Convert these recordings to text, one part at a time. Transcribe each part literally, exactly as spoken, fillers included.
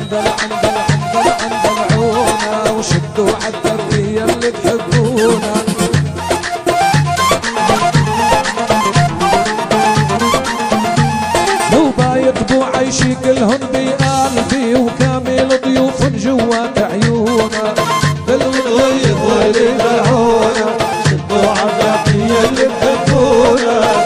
العنبر عنبر عنبر عنبر عونا وشدوا عالدرية اللي تحبونا. لو بايطبوا عيشي كلهم بقلبي وكامل ضيوف جوات عيونا. بالغيظ واللي باعونا شدوا عالدرية اللي تحبونا.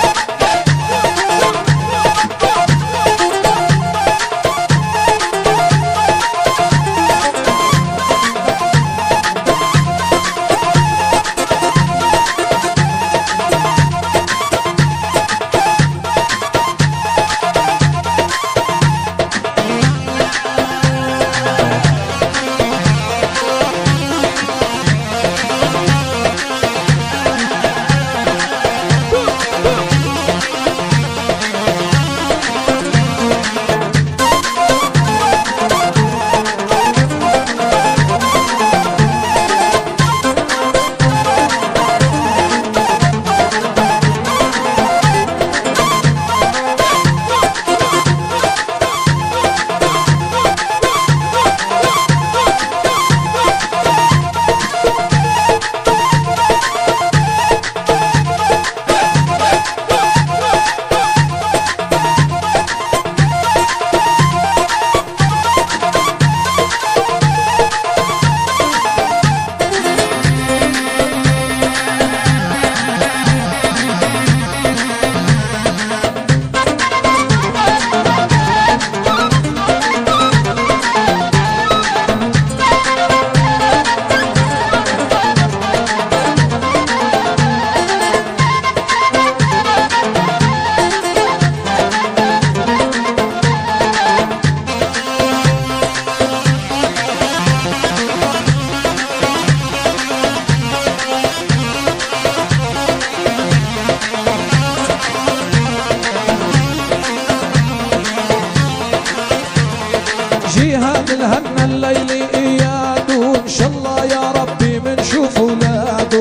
جهاد الهنا الليلي ايادو ان شاء الله يا ربي منشوف ولاده.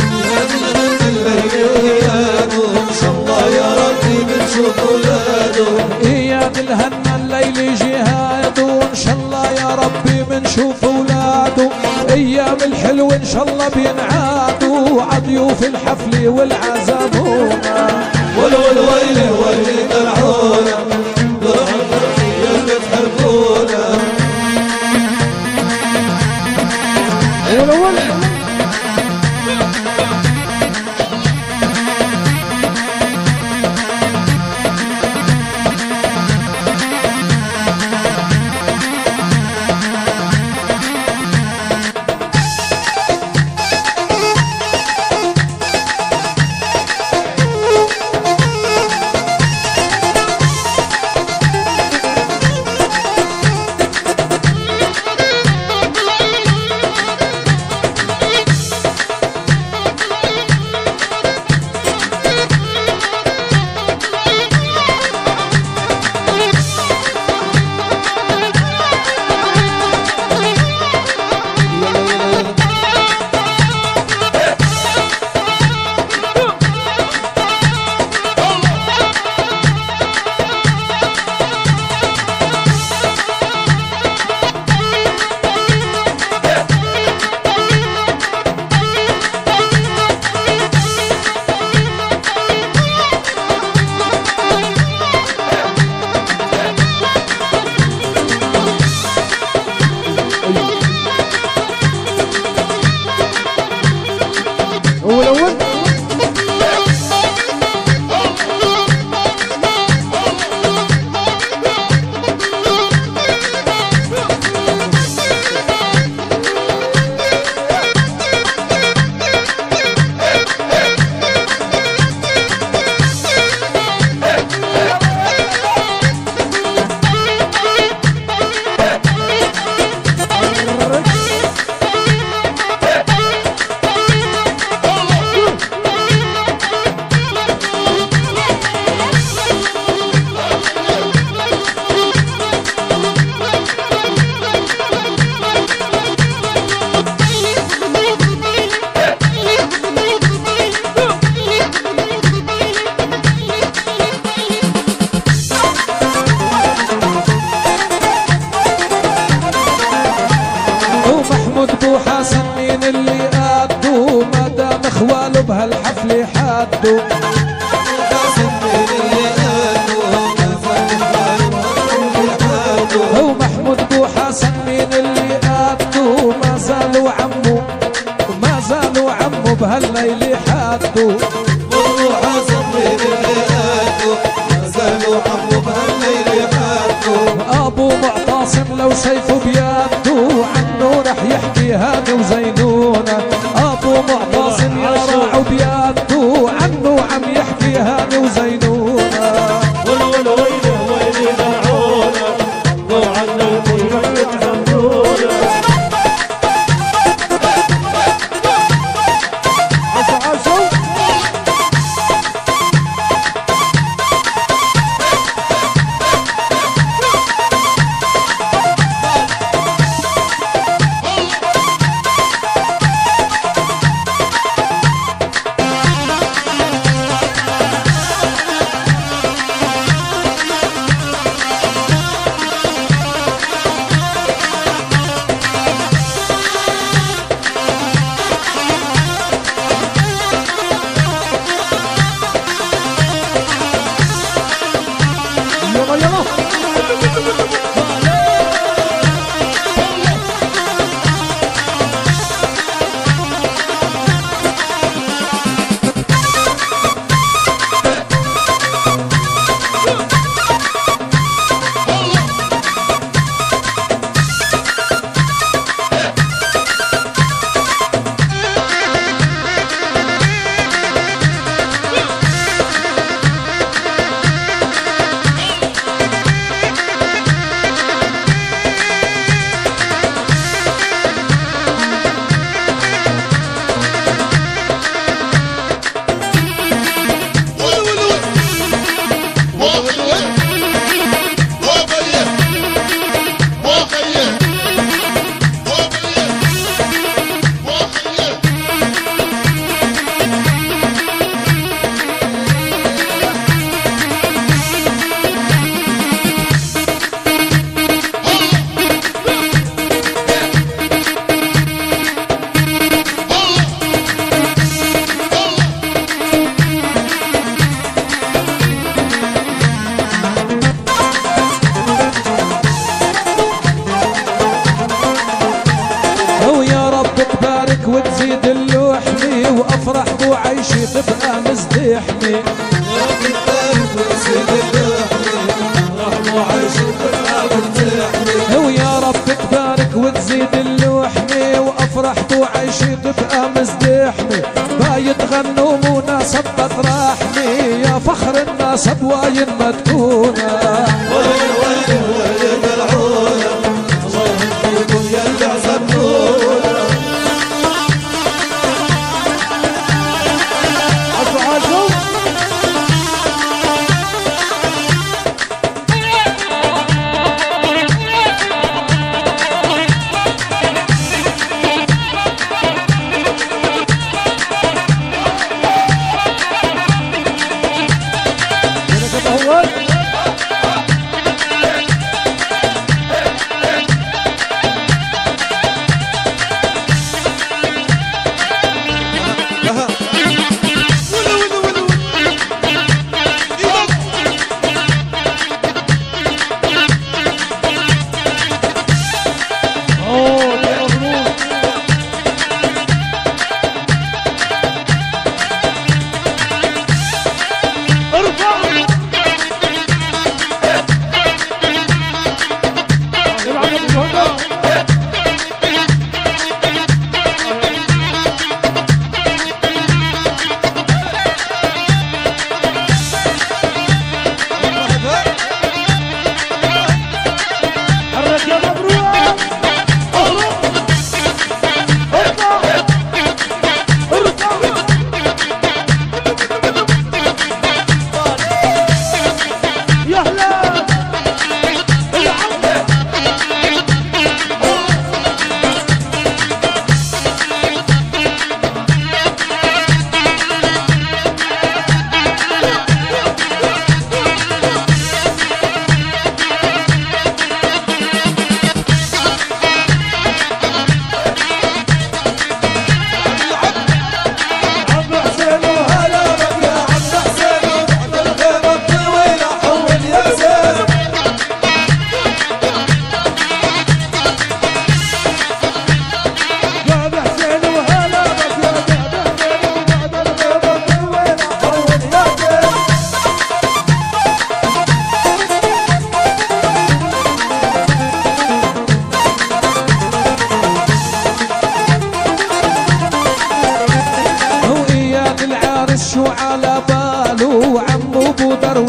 جهاد الليلي ايادو ان شاء الله يا ربي منشوف ولاده. اياد الهنا الليلي جهادو ان شاء الله يا ربي منشوف ولاده. ايام الحلو ان شاء الله بينعادوا عضيوف الحفل والعزمونا. ول ول ويلي ويلي طلعونا بالعالدرية اللي تحبونا. محمود بو حسن مين اللي قادوا ما دام اخواله بهالحفله حادوا هو محمود بو حسن مين اللي قادوا ما زالوا عمو ما زالوا عمو بهالليل حادوا بو حسن مين اللي قادوا ما زالوا عمو بهالليل حادوا ابو معتصم لو سيفه بيده عنه رح يحكي هاني وزينونه ابو معتصم يا راعو بيده عنه عم يحكي هاني وزينونه والول ويله ويلي دعونا وعنا الكل يتحملونا عسو عسو وتزيد اللحمي وافرح بو عيشي تبقى مزدحمي هو يا رب تبارك وتزيد اللحمي وافرح بو عيشي تبقى مزدحمي بايت غنوا مناسب بتراحمي يا فخر الناس بواين ما تكونه وين وين وين العونه الله يهديكم يا اللي عزمتونا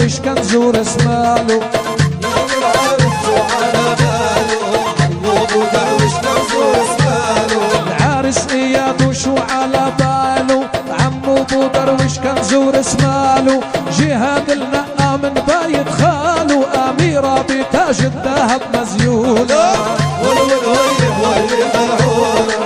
درويش كنزور اسماله يوم العرس وعلى باله عمو ابو درويش كنزور اسماله العارس اياد وشو على باله عمو ابو درويش كنزور اسماله جهاد النقا من بايت خاله اميره بتاج الذهب مزيوله ولو الهيل ويلي ملعونه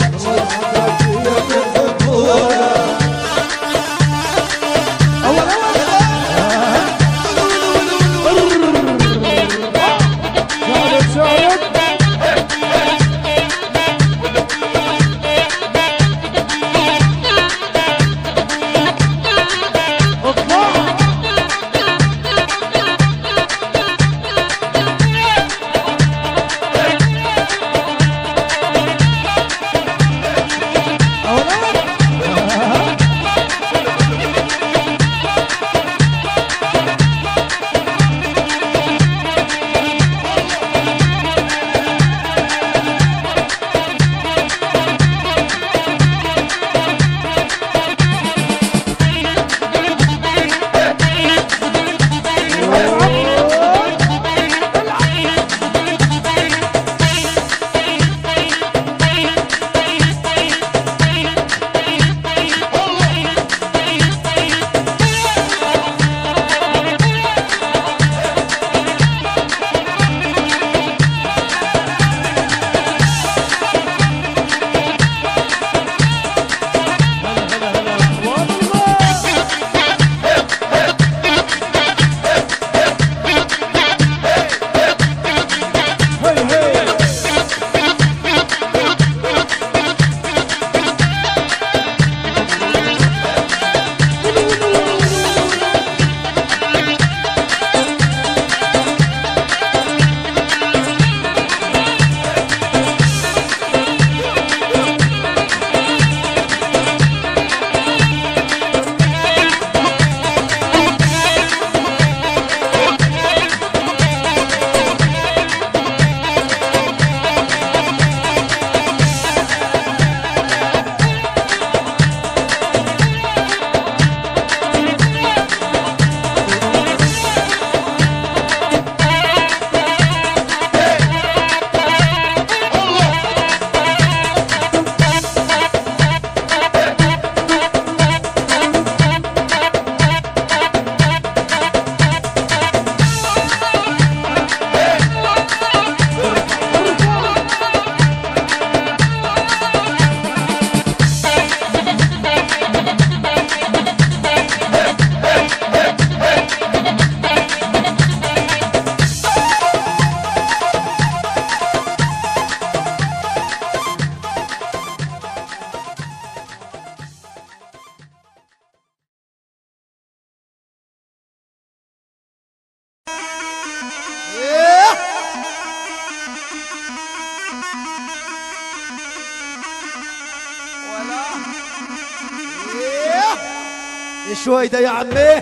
شوي ده يا عمي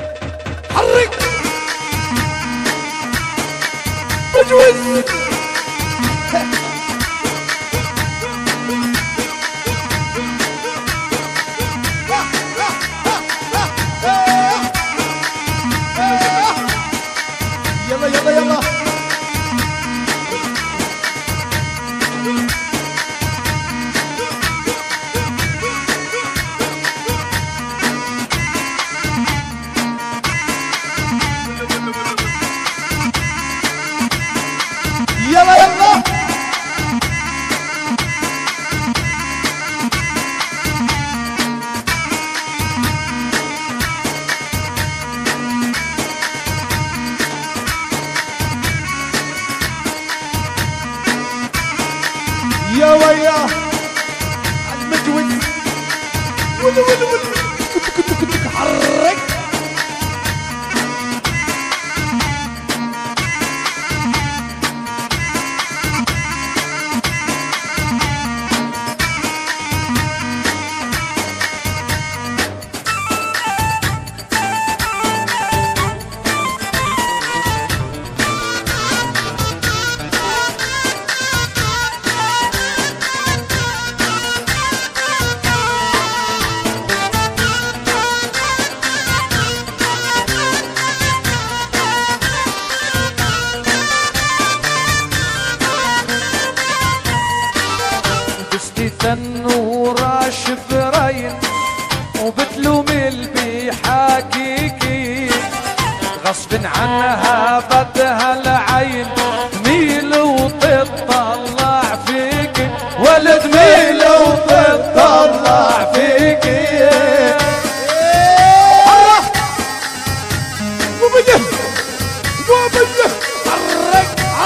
حرك بجوز يلا يلا يلا يلا يلا يا ويا المجود ولو ولو ولو كنت كنت كنت حرك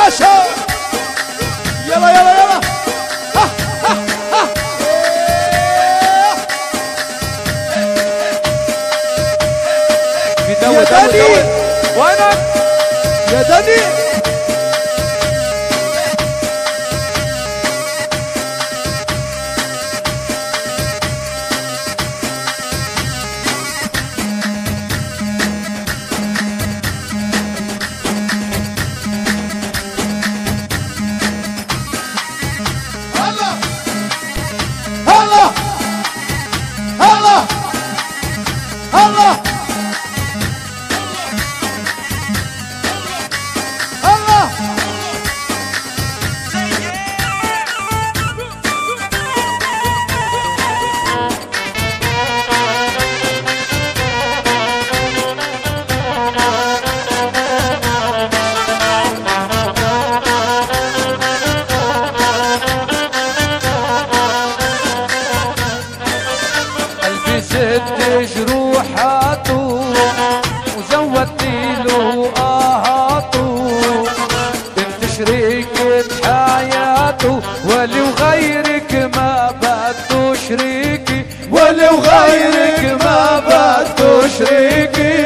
عاشوا يلا يلا يلا ها ها ها بيدور دور دور وينك يا دني ولي وغيرك ما بده شريكي ولي وغيرك ما بده شريكي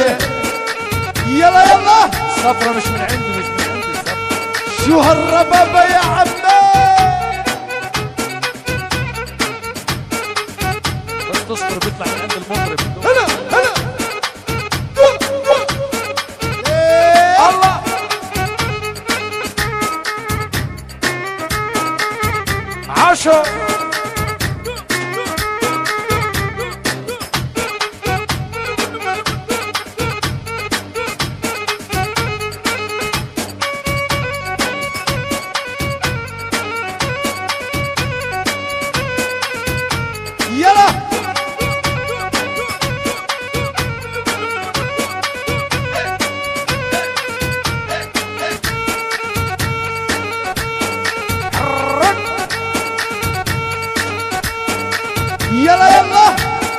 يلا يلا صفرة مش من عندي مش من عندي صفرة شو هالربابة يا عمي بس تصبر بيطلع من عند المطرب هلا هلا الله عشر يلا يلا يلا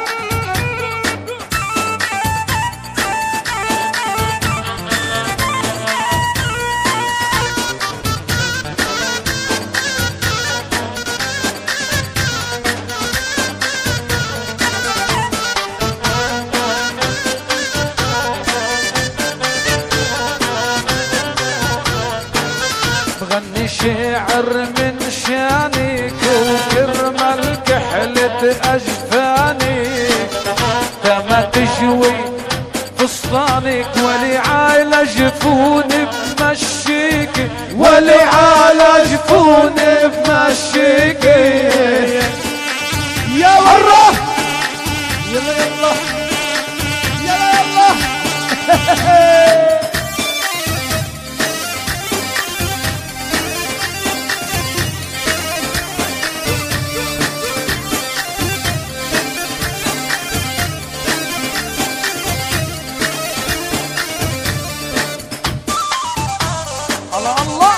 بغني شعر من شانك وكرمال كحلة أجفاني كما تشوي فستانك ولي على جفوني بمشيك ولي على جفوني بمشيك يا ورا يلا يلا يلا يلا الله الله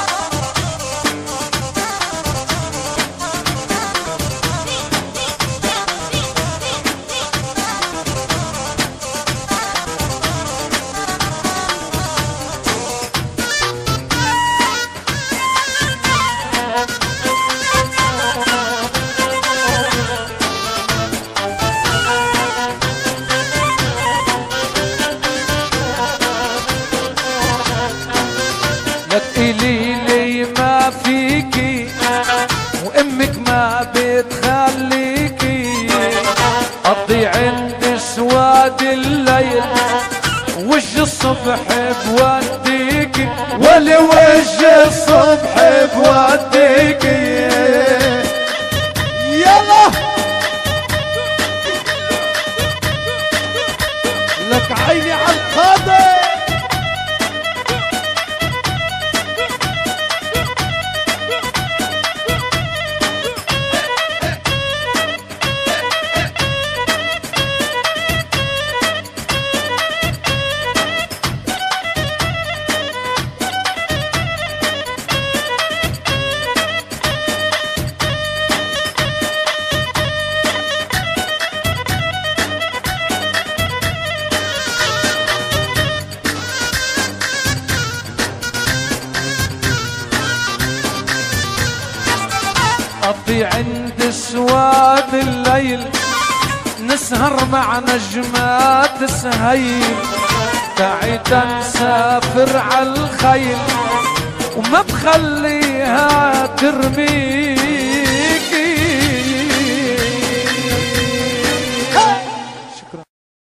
لا تقولي لي ما فيكي وامك ما بتخليكي قضي عند سواد الليل وجه الصبح بوديكي ولي وجه الصبح بوديكي يلا لك عيني على القاضي في عند سواد الليل نسهر مع نجمات سهيل، تعيت نسافر عالخيل وما بخليها ترميكي. شكرا.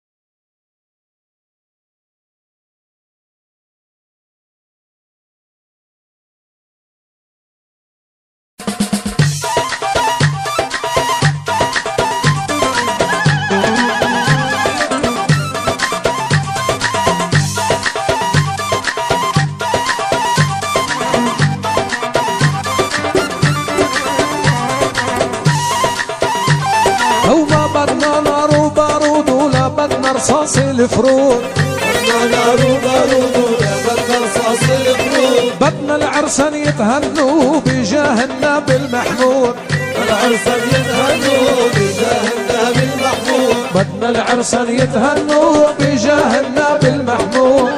رصاص الفرود بدنا نار وبارود ولا بدنا رصاص الفرود، بدنا العرسان يتهنوا بجاه النبي المحمود، العرسان يتهنوا بجاه النبي المحمود، بدنا العرسان يتهنوا بجاه النبي المحمود.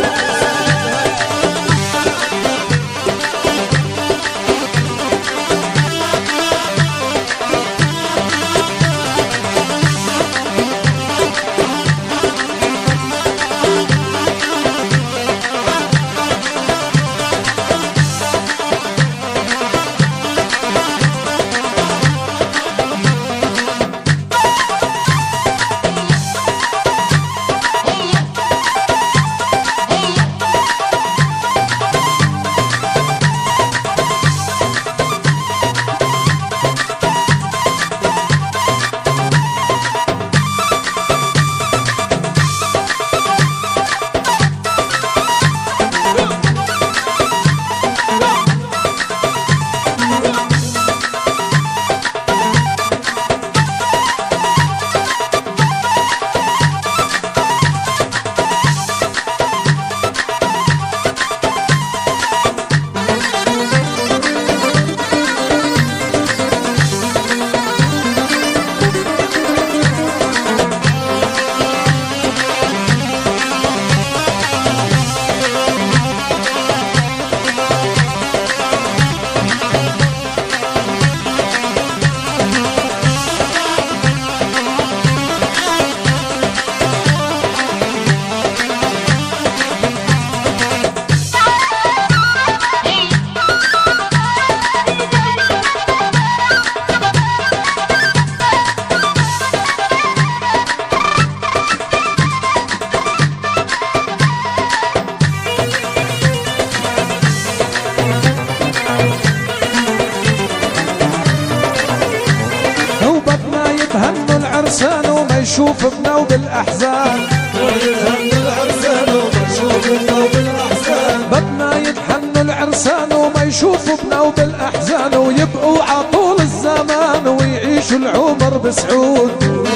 العرسان وما يشوف ابنه بالاحزان، ويتهنوا العرسان وما يشوف ابنه بالاحزان، بدنا يتهنوا العرسان وما يشوف ابنه بالاحزان، ويبقوا عطول الزمان ويعيشوا العمر بسعود.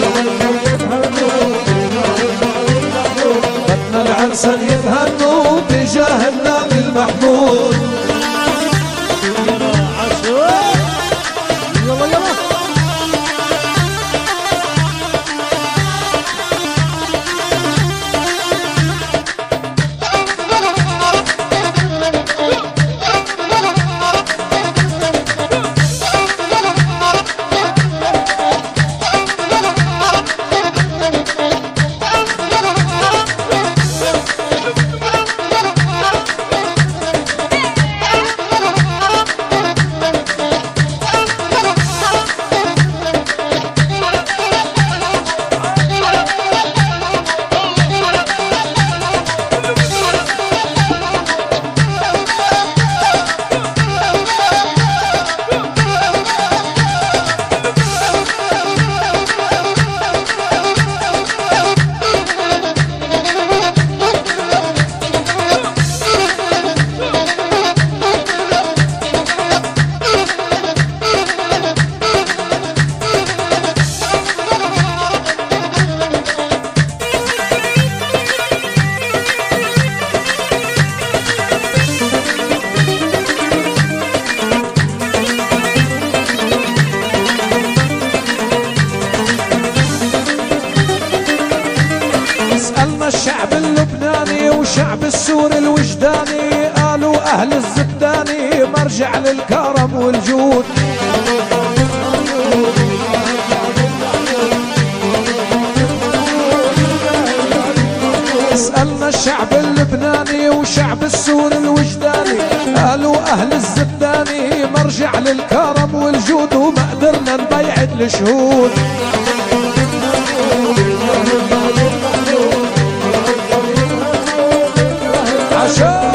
بدنا العرسان يتهنوا بجاه النبي المحمود. يلا يلا الشعب اللبناني وشعب السوري الوجداني قالوا أهل الزبداني مرجع للكرم والجود. الشعب اللبناني وشعب السور الوجداني، قالوا أهل الزبداني مرجع للكرم والجود وما قدرنا نبيعد الشهود. عشان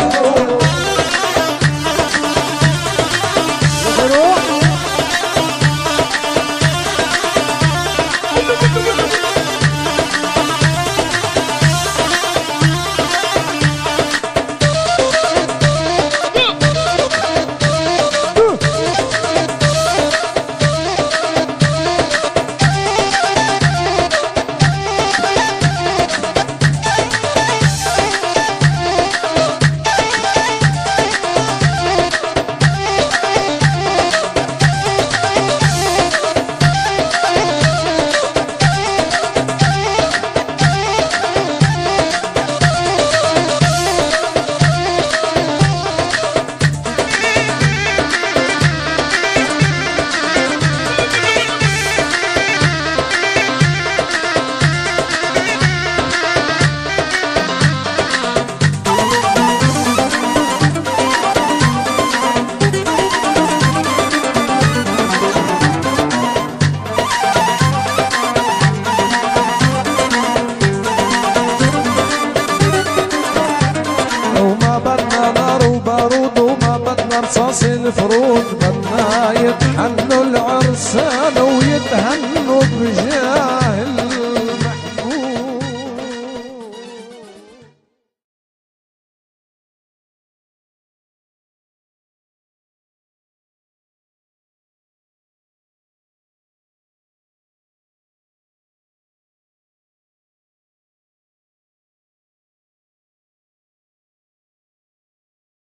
رصاص الفرود، بدنا يتحنوا العرسان ويتهنوا برجال.